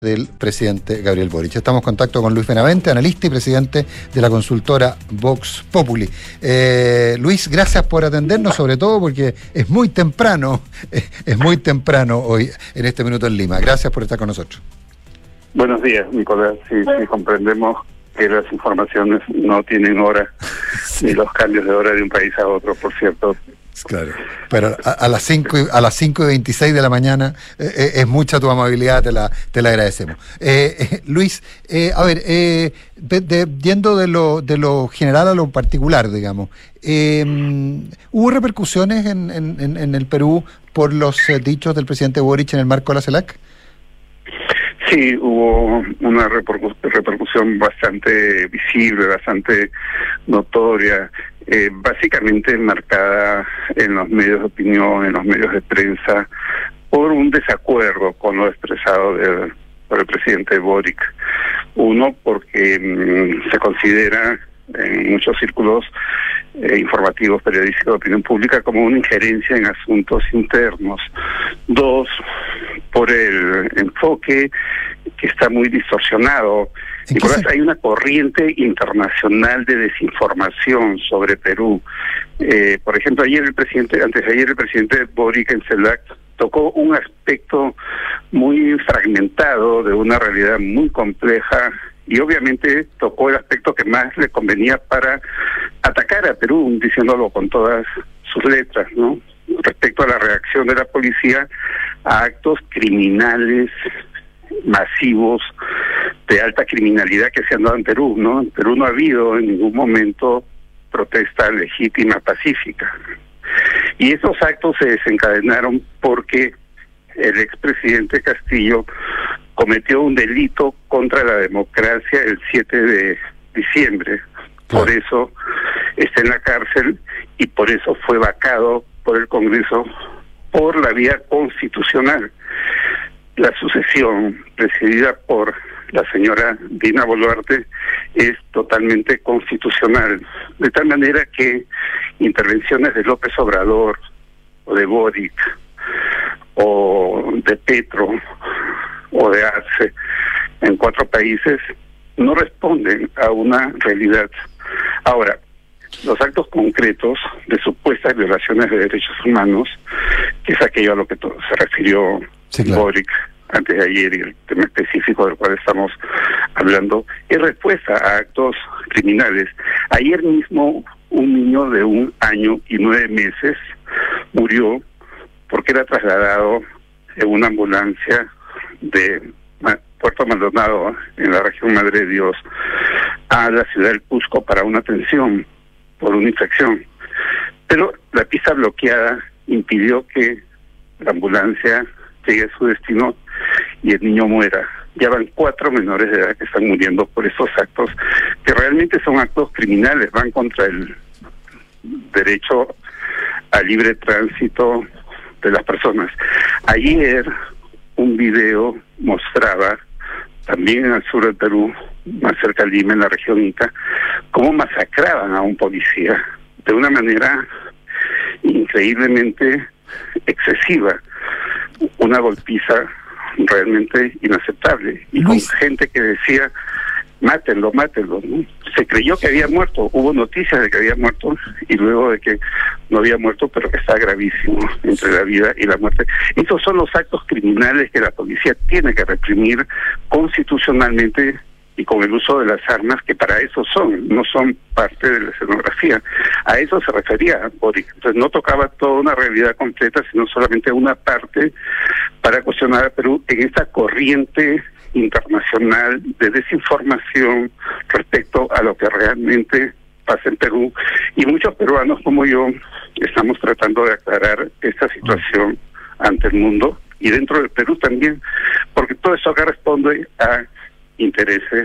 del presidente Gabriel Boric. Estamos en contacto con Luis Benavente, analista y presidente de la consultora Vox Populi. Luis, gracias por atendernos, sobre todo porque es muy temprano hoy, en este minuto en Lima. Gracias por estar con nosotros. Buenos días, Nicolás. Sí, comprendemos que las informaciones no tienen hora, sí, ni los cambios de hora de un país a otro, por cierto. Claro, pero a las 5:26 de la mañana es mucha tu amabilidad, te la agradecemos. Luis, yendo de lo general a lo particular, digamos, ¿hubo repercusiones en el Perú por los dichos del presidente Boric en el marco de la CELAC? Sí, hubo una repercusión bastante visible, bastante notoria, básicamente marcada en los medios de opinión, en los medios de prensa, por un desacuerdo con lo expresado por el presidente Boric. Uno, porque se considera en muchos círculos informativos, periodísticos de opinión pública, como una injerencia en asuntos internos. Dos, por el enfoque que está muy distorsionado. Nicolás, hay una corriente internacional de desinformación sobre Perú. Por ejemplo, antesayer el presidente Boric en CELAC tocó un aspecto muy fragmentado de una realidad muy compleja y obviamente tocó el aspecto que más le convenía para atacar a Perú, diciéndolo con todas sus letras, ¿no? Respecto a la reacción de la policía a actos criminales masivos de alta criminalidad que se han dado en Perú, ¿no? En Perú no ha habido en ningún momento protesta legítima, pacífica. Y esos actos se desencadenaron porque el expresidente Castillo cometió un delito contra la democracia el 7 de diciembre. Por eso está en la cárcel y por eso fue vacado por el Congreso por la vía constitucional. La sucesión presidida por la señora Dina Boluarte es totalmente constitucional, de tal manera que intervenciones de López Obrador o de Boric o de Petro o de Arce en 4 países no responden a una realidad. Ahora, los actos concretos de supuestas violaciones de derechos humanos, que es aquello a lo que se refirió Boric antes de ayer y el tema específico del cual estamos hablando, es respuesta a actos criminales. Ayer mismo un niño de 1 año y 9 meses murió porque era trasladado en una ambulancia de Puerto Maldonado, en la región Madre de Dios, a la ciudad del Cusco para una atención por una infección. Pero la pista bloqueada impidió que la ambulancia llegue a su destino y el niño muera. Ya van 4 menores de edad que están muriendo por estos actos, que realmente son actos criminales, van contra el derecho al libre tránsito de las personas. Ayer un video mostraba, también en el sur del Perú, más cerca de Lima, en la región Ica, cómo masacraban a un policía de una manera increíblemente excesiva, una golpiza realmente inaceptable, y Luis, con gente que decía mátenlo, ¿no? Se creyó que había muerto, hubo noticias de que había muerto y luego de que no había muerto, pero que está gravísimo entre la vida y la muerte. Estos son los actos criminales que la policía tiene que reprimir constitucionalmente y con el uso de las armas, que para eso no son parte de la escenografía. A eso se refería Boric. Entonces no tocaba toda una realidad completa, sino solamente una parte para cuestionar a Perú en esta corriente internacional de desinformación respecto a lo que realmente pasa en Perú. Y muchos peruanos como yo estamos tratando de aclarar esta situación ante el mundo y dentro del Perú también, porque todo eso acá responde a intereses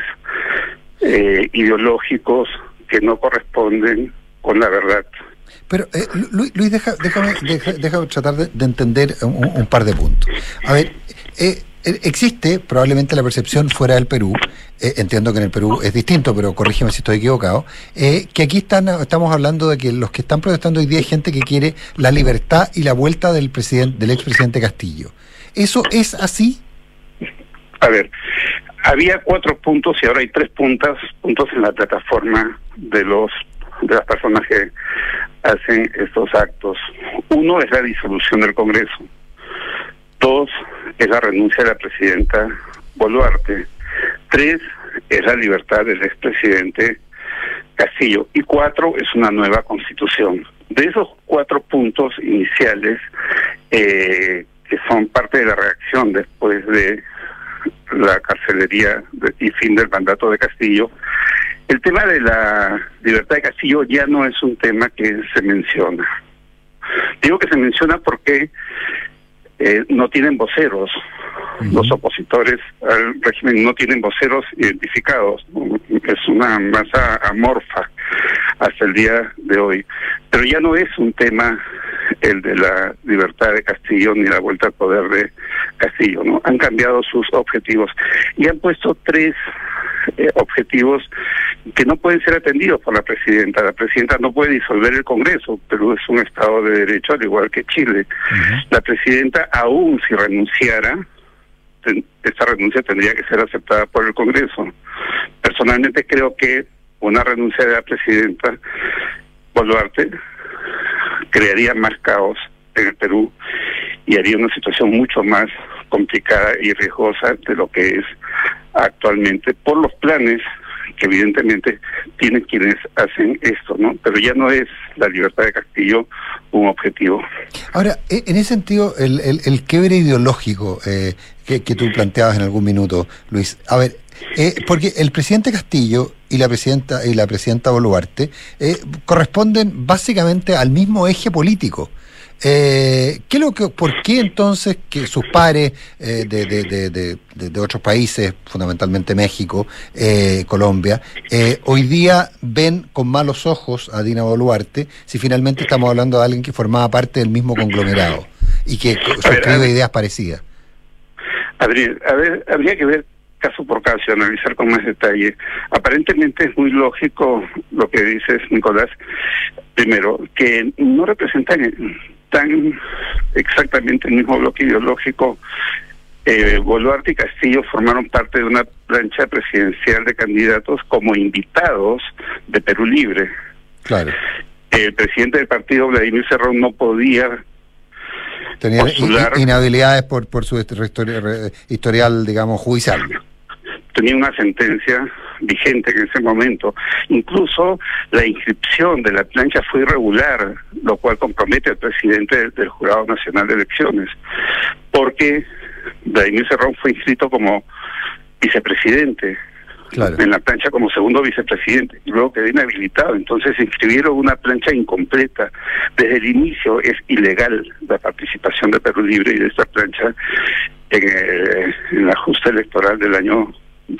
ideológicos que no corresponden con la verdad. Pero Luis, déjame tratar de entender un par de puntos. A ver, existe probablemente la percepción fuera del Perú, entiendo que en el Perú es distinto, pero corrígeme si estoy equivocado, que aquí estamos hablando de que los que están protestando hoy día hay gente que quiere la libertad y la vuelta del expresidente Castillo. ¿Eso es así? A ver, había 4 puntos y ahora hay 3 puntos en la plataforma de las personas que hacen estos actos. 1 es la disolución del Congreso. 2 es la renuncia de la presidenta Boluarte. 3 es la libertad del expresidente Castillo. Y 4 es una nueva constitución. De esos 4 puntos iniciales, que son parte de la reacción después de la carcelería y fin del mandato de Castillo, el tema de la libertad de Castillo ya no es un tema que se menciona. Digo que se menciona porque no tienen voceros. Los opositores al régimen no tienen voceros identificados. Es una masa amorfa hasta el día de hoy. Pero ya no es un tema el de la libertad de Castillo ni la vuelta al poder de Castillo, ¿no? Han cambiado sus objetivos y han puesto 3 objetivos que no pueden ser atendidos por la presidenta. La presidenta no puede disolver el Congreso, Perú es un Estado de Derecho al igual que Chile. La presidenta, aún si renunciara, esta renuncia tendría que ser aceptada por el Congreso. Personalmente creo que una renuncia de la presidenta Boluarte crearía más caos en el Perú y haría una situación mucho más complicada y riesgosa de lo que es actualmente, por los planes que evidentemente tienen quienes hacen esto, ¿no? Pero ya no es la libertad de Castillo un objetivo. Ahora, en ese sentido, el quiebre ideológico que tú planteabas en algún minuto, Luis, a ver, porque el presidente Castillo y la presidenta Boluarte corresponden básicamente al mismo eje político. ¿Por qué entonces que sus pares de otros países, fundamentalmente México, Colombia, hoy día ven con malos ojos a Dina Boluarte si finalmente estamos hablando de alguien que formaba parte del mismo conglomerado y que suscribe ideas parecidas? Habría que ver caso por caso y analizar con más detalle. Aparentemente es muy lógico lo que dices, Nicolás. Primero, que no representan tan exactamente el mismo bloque ideológico. Boluarte y Castillo formaron parte de una plancha presidencial de candidatos como invitados de Perú Libre. Claro. El presidente del partido, Vladimir Cerrón, no podía tenía postular, inhabilidades por su historial, digamos, judicial. Tenía una sentencia vigente en ese momento. Incluso la inscripción de la plancha fue irregular, lo cual compromete al presidente del Jurado Nacional de Elecciones, porque Vladimir Cerrón fue inscrito como vicepresidente. Claro. En la plancha como segundo vicepresidente y luego quedó inhabilitado. Entonces inscribieron una plancha incompleta. Desde el inicio es ilegal la participación de Perú Libre y de esta plancha en la justa electoral del año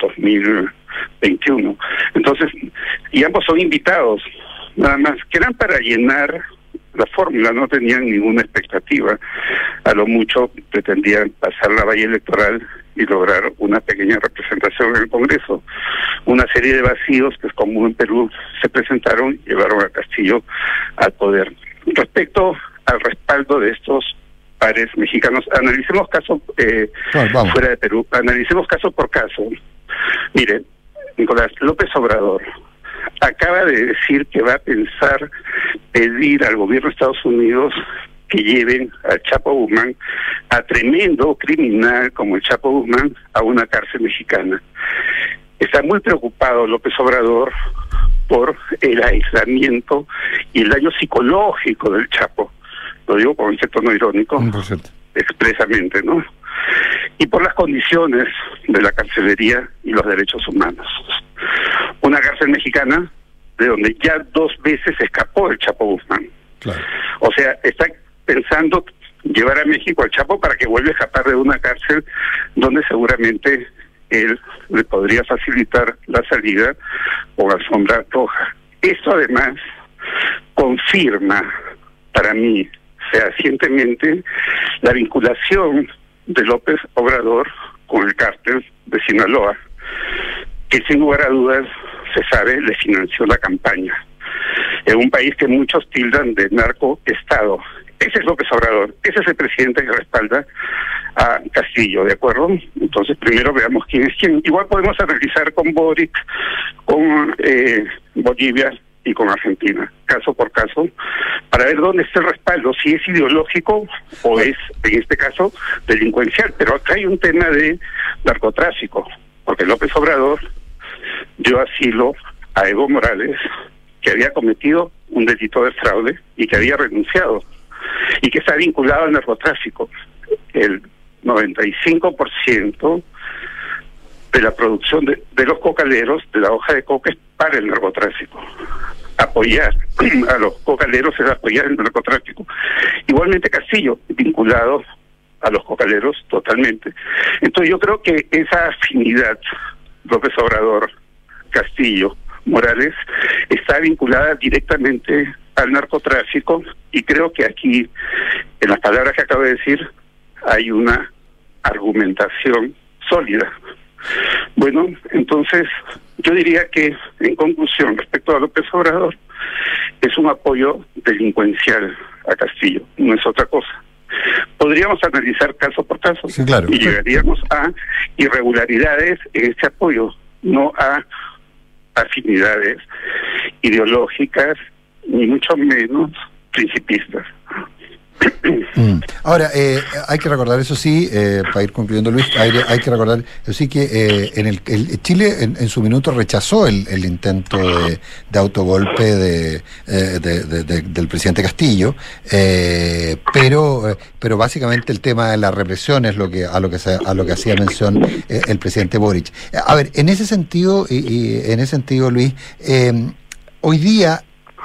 2021. Entonces, y ambos son invitados, nada más, que eran para llenar la fórmula, no tenían ninguna expectativa. A lo mucho pretendían pasar la valla electoral y lograr una pequeña representación en el Congreso. Una serie de vacíos que es común en Perú se presentaron y llevaron a Castillo al poder. Respecto al respaldo de estos pares mexicanos, analicemos caso fuera de Perú, analicemos caso por caso. Mire, Nicolás, López Obrador acaba de decir que va a pensar pedir al gobierno de Estados Unidos que lleven al Chapo Guzmán, a tremendo criminal como el Chapo Guzmán, a una cárcel mexicana. Está muy preocupado López Obrador por el aislamiento y el daño psicológico del Chapo. Lo digo con este tono irónico, expresamente, ¿no? Y por las condiciones de la carcelería y los derechos humanos. Una cárcel mexicana de donde ya 2 veces escapó el Chapo Guzmán. Claro. O sea, está pensando llevar a México al Chapo para que vuelva a escapar de una cárcel donde seguramente él le podría facilitar la salida con alfombra roja. Esto además confirma para mí fehacientemente la vinculación de López Obrador con el cártel de Sinaloa, que sin lugar a dudas se sabe le financió la campaña en un país que muchos tildan de narcoestado. Ese es López Obrador, ese es el presidente que respalda a Castillo, ¿de acuerdo? Entonces primero veamos quién es quién. Igual podemos analizar con Boric, con Bolivia y con Argentina, caso por caso, para ver dónde está el respaldo, si es ideológico o es, en este caso, delincuencial. Pero acá hay un tema de narcotráfico, porque López Obrador dio asilo a Evo Morales, que había cometido un delito de fraude y que había renunciado, y que está vinculado al narcotráfico. El 95% de la producción de los cocaleros, de la hoja de coca, es para el narcotráfico. Apoyar a los cocaleros es apoyar el narcotráfico. Igualmente Castillo, vinculado a los cocaleros totalmente. Entonces yo creo que esa afinidad, López Obrador, Castillo, Morales, está vinculada directamente al narcotráfico, y creo que aquí, en las palabras que acabo de decir, hay una argumentación sólida. Bueno, entonces yo diría que, en conclusión, respecto a López Obrador, es un apoyo delincuencial a Castillo, no es otra cosa. Podríamos analizar caso por caso, sí, claro, y llegaríamos a irregularidades en este apoyo, no a afinidades ideológicas, ni mucho menos principistas. Ahora, hay que recordar, eso sí, para ir concluyendo, Luis, hay que recordar, eso sí, que Chile en su minuto rechazó el intento de autogolpe del presidente Castillo, pero básicamente el tema de la represión es a lo que hacía mención el presidente Boric. A ver, en ese sentido, Luis, hoy día,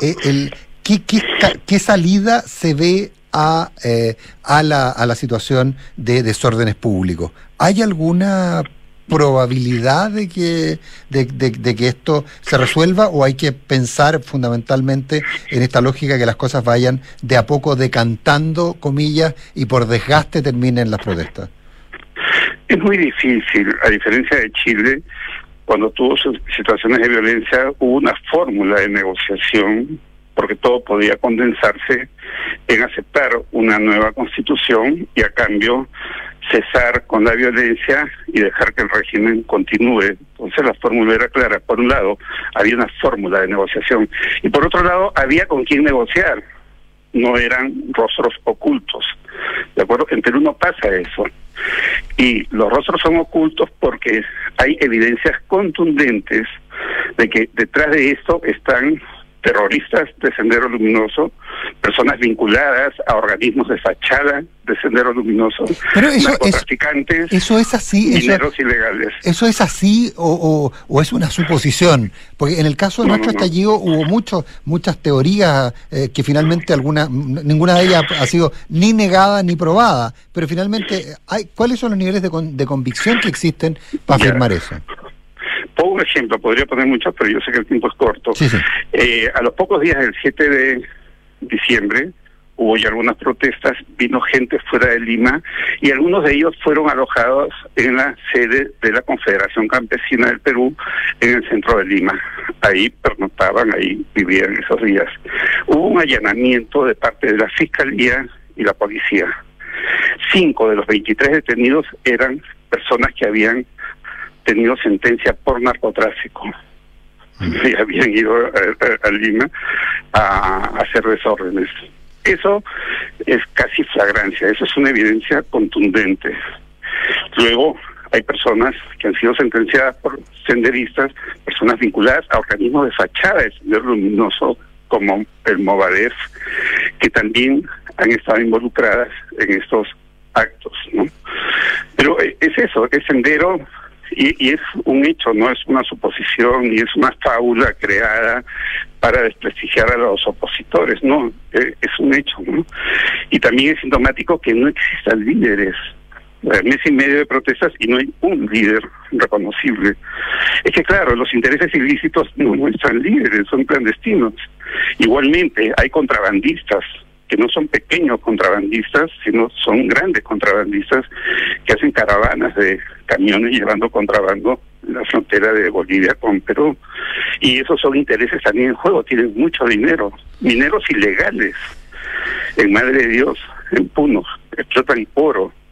¿qué salida se ve a la situación de desórdenes públicos? ¿Hay alguna probabilidad de que esto se resuelva, o hay que pensar fundamentalmente en esta lógica que las cosas vayan de a poco decantando, comillas, y por desgaste terminen las protestas? Es muy difícil. A diferencia de Chile, cuando tuvo situaciones de violencia, hubo una fórmula de negociación, porque todo podía condensarse en aceptar una nueva constitución y a cambio cesar con la violencia y dejar que el régimen continúe. Entonces la fórmula era clara. Por un lado, había una fórmula de negociación, y por otro lado, había con quién negociar. No eran rostros ocultos, ¿de acuerdo? En Perú no pasa eso. Y los rostros son ocultos porque hay evidencias contundentes de que detrás de esto están terroristas de Sendero Luminoso, personas vinculadas a organismos de fachada de Sendero Luminoso, narcotraficantes, eso es así, mineros ilegales. ¿Eso es así o es una suposición? Porque en el caso de nuestro estallido hubo muchas teorías que finalmente ninguna de ellas ha sido ni negada ni probada, pero finalmente, ¿cuáles son los niveles de convicción que existen para afirmar eso? Pongo un ejemplo, podría poner muchos, pero yo sé que el tiempo es corto. Sí. A los pocos días del 7 de diciembre hubo ya algunas protestas, vino gente fuera de Lima, y algunos de ellos fueron alojados en la sede de la Confederación Campesina del Perú, en el centro de Lima. Ahí pernoctaban, ahí vivían esos días. Hubo un allanamiento de parte de la Fiscalía y la Policía. 5 de los 23 detenidos eran personas que habían tenido sentencia por narcotráfico y habían ido a Lima a hacer desórdenes. Eso es casi flagrancia, eso es una evidencia contundente. Luego hay personas que han sido sentenciadas por senderistas, personas vinculadas a organismos de fachada de Sendero Luminoso, como el Movadef, que también han estado involucradas en estos actos, ¿no? Pero es eso, es Sendero. Y es un hecho, no es una suposición, ni es una fábula creada para desprestigiar a los opositores, no, es un hecho, ¿no? Y también es sintomático que no existan líderes. Mes y medio de protestas y no hay un líder reconocible. Es que claro, los intereses ilícitos no muestran líderes, son clandestinos. Igualmente hay contrabandistas, que no son pequeños contrabandistas, sino son grandes contrabandistas que hacen caravanas de camiones llevando contrabando en la frontera de Bolivia con Perú. Y esos son intereses también en juego, tienen mucho dinero, mineros ilegales, en Madre de Dios, en Puno, explotan oro.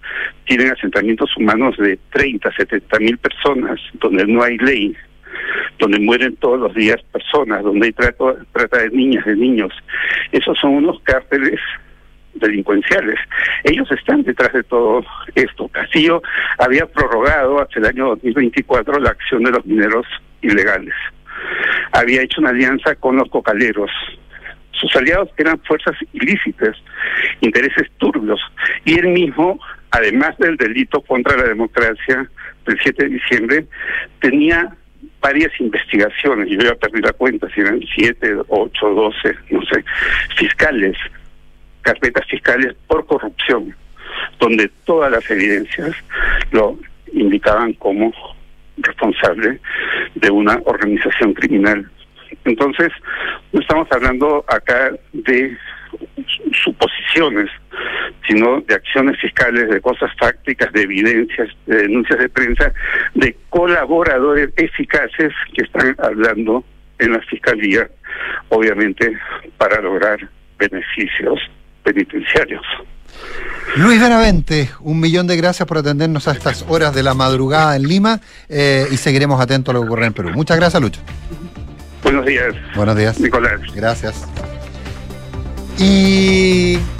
tienen asentamientos humanos de 30, 70.000 personas, donde no hay ley, donde mueren todos los días personas, donde hay trata de niñas, de niños. Esos son unos cárteles delincuenciales. Ellos están detrás de todo esto. Castillo había prorrogado hasta el año 2024 la acción de los mineros ilegales. Había hecho una alianza con los cocaleros. Sus aliados eran fuerzas ilícitas, intereses turbios, y él mismo, además del delito contra la democracia del 7 de diciembre, tenía varias investigaciones, yo ya perdí la cuenta, si eran 7, 8, 12, no sé, fiscales, carpetas fiscales por corrupción, donde todas las evidencias lo indicaban como responsable de una organización criminal. Entonces, no estamos hablando acá de suposiciones, sino de acciones fiscales, de cosas fácticas, de evidencias, de denuncias de prensa, de colaboradores eficaces que están hablando en la fiscalía, obviamente para lograr beneficios penitenciarios. Luis Benavente, 1.000.000 de gracias por atendernos a estas horas de la madrugada en Lima, y seguiremos atentos a lo que ocurre en Perú. Muchas gracias, Lucho. Buenos días. Buenos días. Nicolás. Gracias. Y